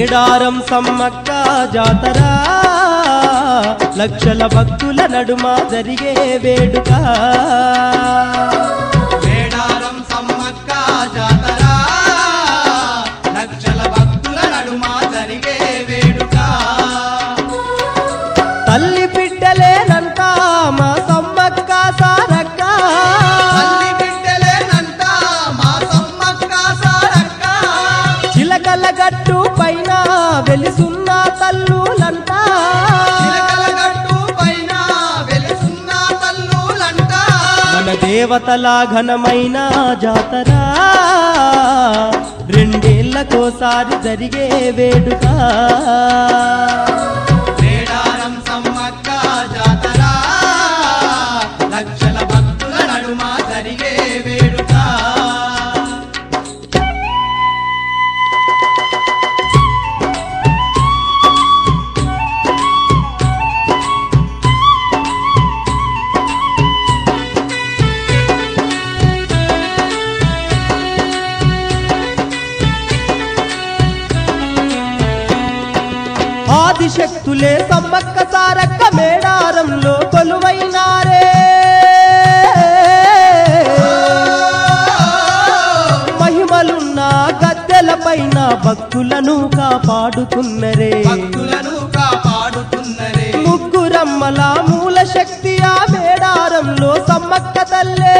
మేడారం సమ్మక్క జాతర లక్షల భక్తుల నడుమ జరిగే వేడుక మేడారం సమ్మక్క జాతర లక్షల భక్తుల నడుమ జరిగే వేడుక తల్లి బిడ్డలేనంట మా సమ్మక్క సారక్క తల్లి బిడ్డలేనంట మా సమ్మక్క సారక్క చిలకల గట్టు పైన వెలిసున్న తల్లులంట చిలకల గట్టు పైన వెలుసున్న తల్లులంట మన దేవతల ఘనమైన జాతర రెండేళ్లకోసారి జరిగే వేడుక మేడారం సమ్మక్క జాతర లక్షల భక్తుల నడుమ జరిగే వేడుక ఆదిశక్తులే సమ్మక్క సారక్క మేడారంలో కొలువైనారే మహిమలున్న గద్దెల పైన భక్తులను కాపాడుతున్నరే భక్తులను కాపాడుతున్నరే ముగ్గురమ్మల మూల శక్తి ఆ మేడారంలో సమ్మక్క తల్లే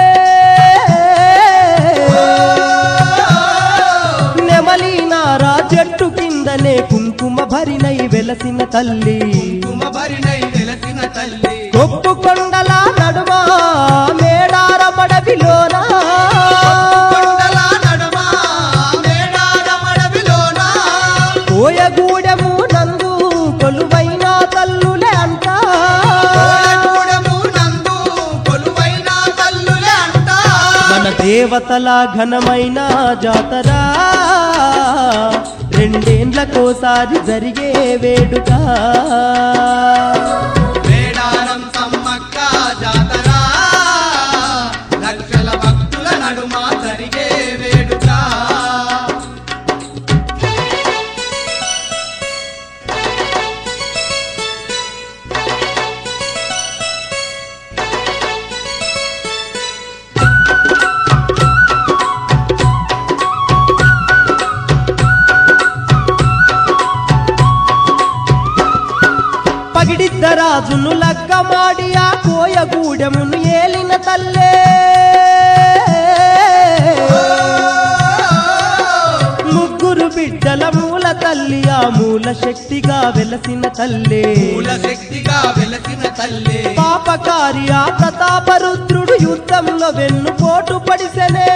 నెమలినారా చెట్టు కిందనే కుంకుమ భరినై వెలసిన తల్లి కుమబరినై వెలసిన తల్లి కొప్పు కొండల నడుమ మేడారమడవిలోన కొండల నడుమ మేడారమడవిలోన కోయగూడెము నందు కొలువైన తల్లులే అంట కోయగూడెము నందు కొలువైన తల్లులే అంట మన దేవతల ఘనమైన జాతర రెండేండ్లకోసారి జరిగే వేడుక మేడారం సమ్మక్క జాతర లక్షల భక్తుల నడుమ జరిగే వేడుక పగిడిద్దరాజును లగ్గమాడి ఆ కోయగూడెమును ఏలిన తల్లే ముగ్గురు బిడ్డల మూల తల్లి ఆ మూల శక్తిగా వెలసిన తల్లే మూల శక్తిగా వెలసిన తల్లి పాపకారి ఆ ప్రతాపరుద్రుడు యుద్ధంలో వెన్నుపోటు పడిసెనే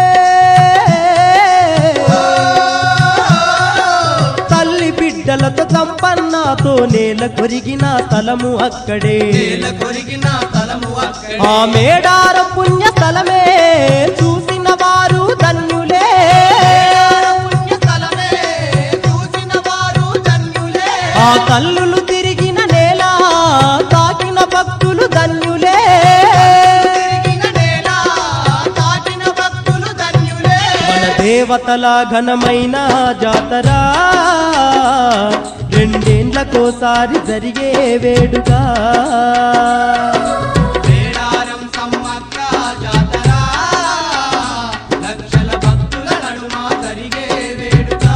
తల్లి బిడ్డలతో సంపన్నతో నేల కొరిగిన స్థలము అక్కడే నేల కొరిగిన తలము అక్కడే ఆ మేడార పుణ్య స్థలమే చూసిన వారు ధన్యులే పుణ్యస్థలమే చూసిన వారు ధన్యులే ఆ తల్లులు తిరిగిన నేల తాకిన భక్తులు ధన్యులే తిరిగిన నేల తాకిన భక్తులు ధన్యులే మన దేవతల ఘనమైన జాతర రెండేండ్లకోసారి జరిగే వేడుక మేడారం సమ్మక్క జాతర లక్షల భక్తుల నడుమ జరిగే వేడుక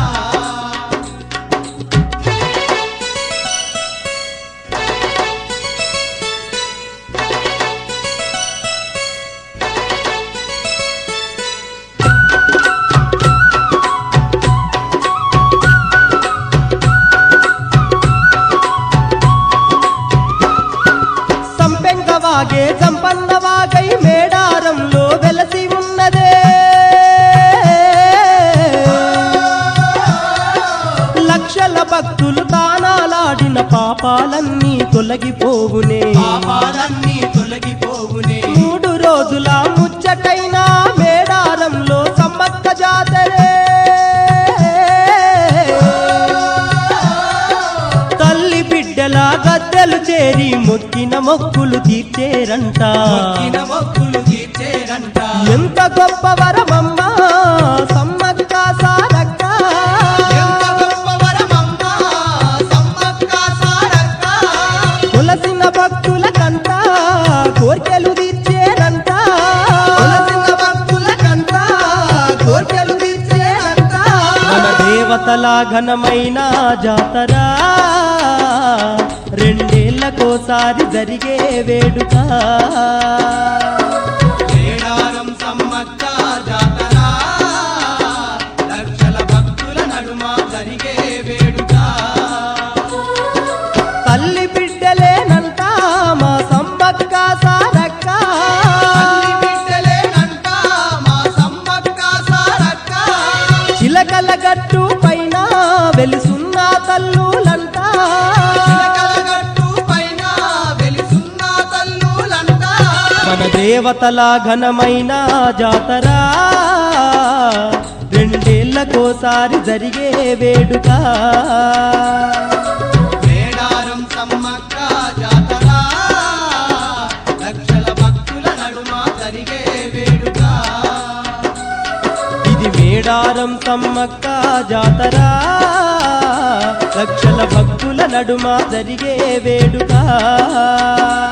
సంపెంగవాగే సంపన్నవాగై మేడారంలో వెలసి ఉన్నదే లక్షల భక్తులు తానాలాడిన పాపాలన్నీ తొలగిపోవునే పాపాలన్నీ తొలగిపోవునే 3 రోజుల ముచ్చటైన మేడారంలో సమ్మక్క జాతరే తల్లి బిడ్డల గద్దెలు చేరి మొక్కిన మొక్కులు తీర్చేరంట మొక్కిన మొక్కులు తీర్చేరంట ఎంత గొప్ప వరమమ్మా సమ్మక్క సారక్క ఎంత గొప్ప వరం దేవతల ఘనమైన జాతర రెండేళ్లకోసారి జరిగే వేడుక మేడారం సమ్మక్క జాతర లక్షల భక్తుల నడుమ జరిగే వేడుక తల్లి బిడ్డలేనంట మా సమ్మక్క సారక్క తల్లి బిడ్డలేనంట మా సమ్మక్క సారక్క చిలకల గట్టు పైన వెలుసున్న తల్లులంట చిలకల గట్టు పైన వెలిసున్న తల్లులంట మన దేవతల ఘనమైన జాతర రెండేళ్లకోసారి జరిగే వేడుక మేడారం సమ్మక్క జాతర లక్షల భక్తుల నడుమ జరిగే వేడుక ఇది మేడారం సమ్మక్క జాతర లక్షల భక్తుల నడుమ జరిగే వేడుక